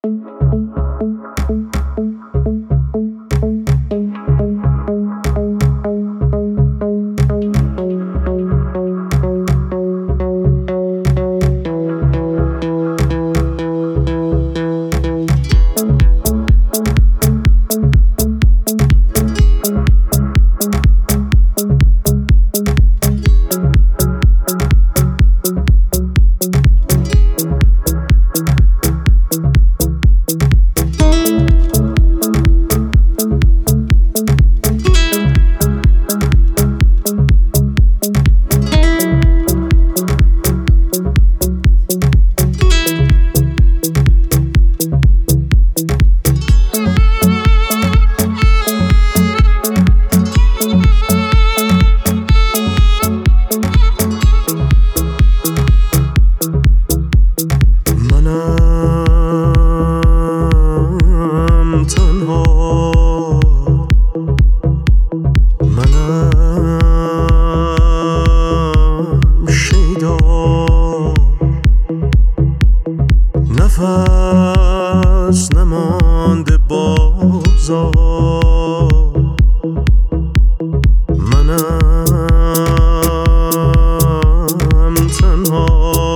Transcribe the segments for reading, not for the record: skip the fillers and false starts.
نفس نمانده بازار منم تنها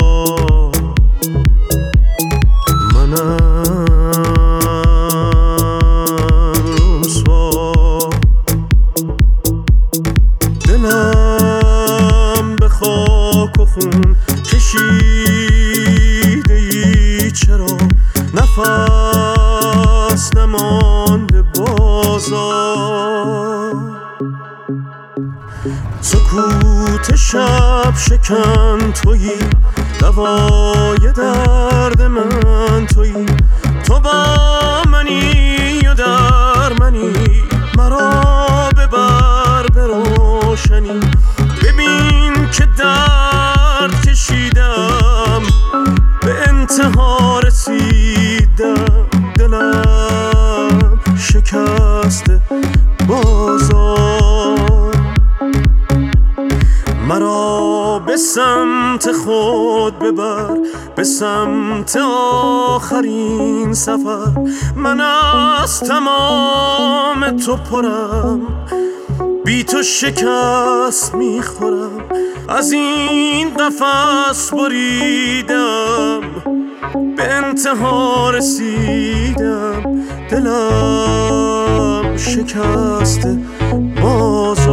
منم رسوا دلم به خاک و خون کشیده ای چرا نفس نمانده بازار سکوت شب شکن تویی دوای درد من تویی تو با منی و در منی مرا ببر به روشنی ببین که درد کشیدم به انتها رسیدم دلم شکسته بازار مرا به سمت خود ببر به سمت آخرین سفر من از تمام تو پرم بی تو شکست میخورم از این قفس بریدم به انتها رسیدم دلم شکست باز